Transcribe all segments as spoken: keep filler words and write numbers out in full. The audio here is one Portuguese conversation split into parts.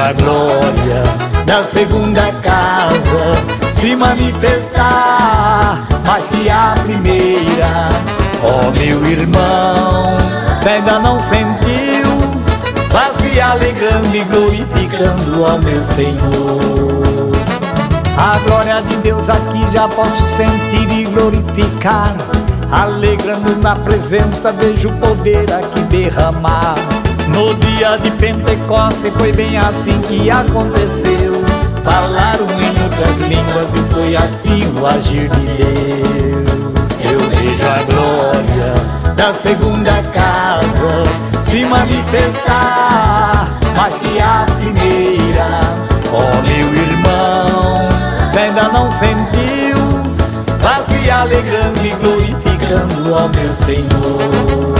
a glória da segunda casa se manifestar mais que a primeira. Ó meu irmão, se ainda não sentiu, vá se alegrando e glorificando ao meu Senhor. A glória de Deus aqui já posso sentir e glorificar, alegrando na presença, vejo o poder aqui derramar. No dia de Pentecostes foi bem assim que aconteceu, falaram em outras línguas e foi assim o agir de Deus. Eu vejo a glória da segunda casa se manifestar mais que a primeira. Ó meu irmão, se ainda não sentiu, vá se alegrando e glorificando ao meu Senhor.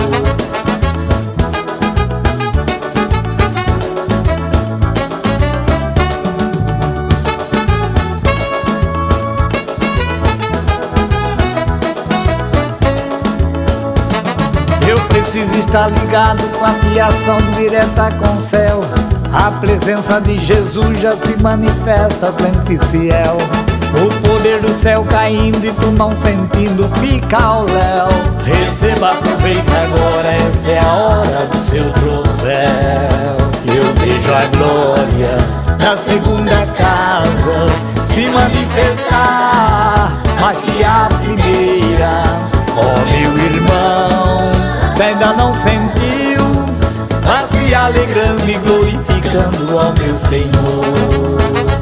Eu preciso estar ligado com a fiação direta com o céu. A presença de Jesus já se manifesta, crente fiel. O poder do céu caindo e tu não sentindo, fica ao léu. Receba, aproveita agora, essa é a hora do seu trovão. Eu vejo a glória da segunda casa se manifestar mais que a primeira. Ó meu irmão, se ainda não sentiu, vá se alegrando e glorificando ao meu Senhor.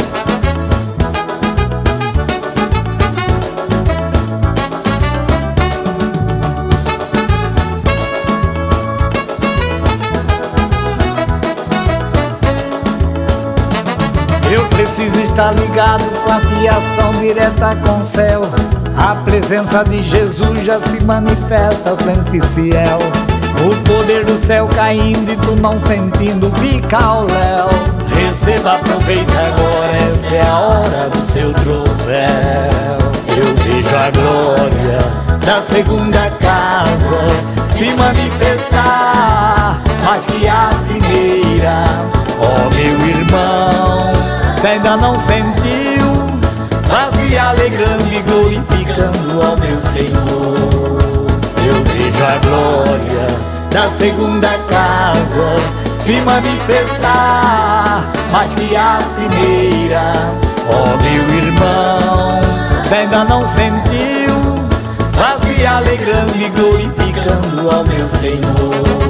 Eu preciso estar ligado com a fiação direta com o céu. A presença de Jesus já se manifesta, crente fiel. O poder do céu caindo e tu não sentindo, fica ao léu. Receba, aproveita agora, essa é a hora do seu trovão. Eu vejo a glória da segunda casa se manifestar mais que a primeira. Ó meu irmão, se ainda não sentiu, vá se alegrando e glorificando ao meu Senhor. Eu vejo a glória da segunda casa se manifestar mais que a primeira. Ó meu irmão, se ainda não sentiu, vá se alegrando e glorificando ao meu Senhor.